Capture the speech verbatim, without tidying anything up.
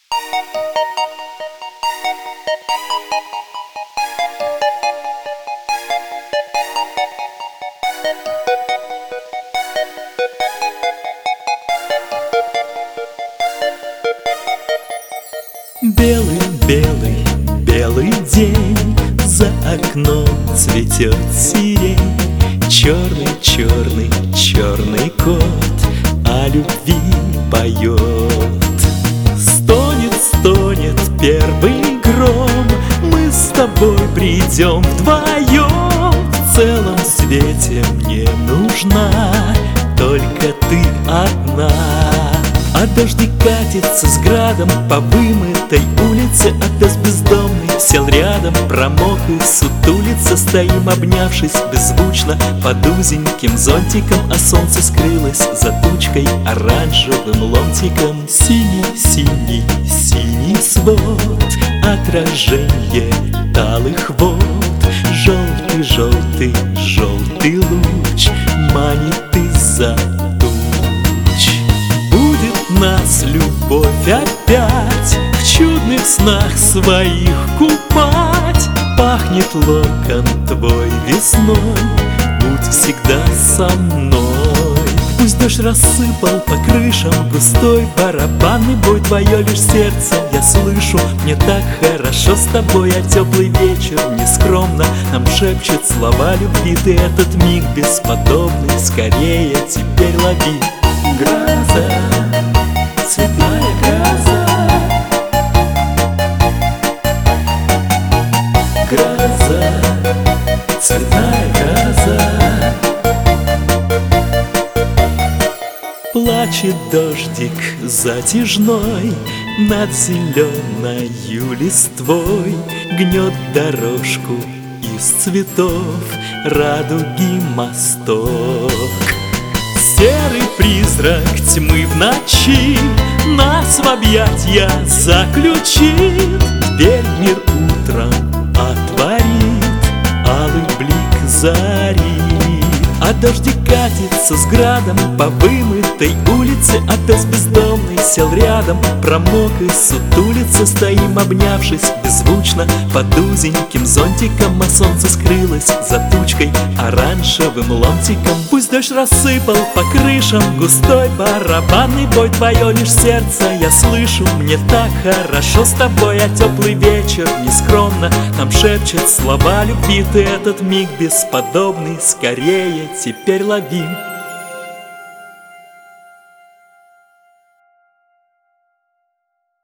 Белый, белый, белый день, за окном цветет сирень. Черный, черный, черный кот о любви поет. Стонет, стонет первый гром, мы с тобой придем вдвоем. В целом свете мне нужна только ты одна. А дождик катится с градом по вымытой улице, а пес бездомный сел рядом, промок и сутулится. Стоим, обнявшись беззвучно под узеньким зонтиком, а солнце скрылось за тучкой оранжевым ломтиком. Синий, синий, синий свод, отражение талых вод. Желтый, желтый, желтый луч манит из-за нас любовь опять в чудных снах своих купать. Пахнет локон твой весной, будь всегда со мной. Пусть дождь рассыпал по крышам густой барабанный бой, твое лишь сердце я слышу. Мне так хорошо с тобой, а теплый вечер нескромно нам шепчет слова любви. Ты этот миг бесподобный, скорее теперь лови. Гроза, цветная гроза, гроза, цветная гроза. Плачет дождик затяжной над зеленою листвой, гнет дорожку из цветов радуги мосток. Серый призрак тьмы в ночи нас в объятья заключит. Дверь мир утром отворит, алый блик зари. А дождик катится с градом по вымытой улице, а пес бездомный сел рядом, промок и сутулится. Стоим, обнявшись беззвучно под узеньким зонтиком, а солнце скрылось за тучкой оранжевым ломтиком. Пусть дождь рассыпал по крышам густой барабанный бой, твое лишь сердце я слышу. Мне так хорошо с тобой, а теплый вечер нескромно нам шепчет слова любви. Ты этот миг бесподобный, скорее теперь лови.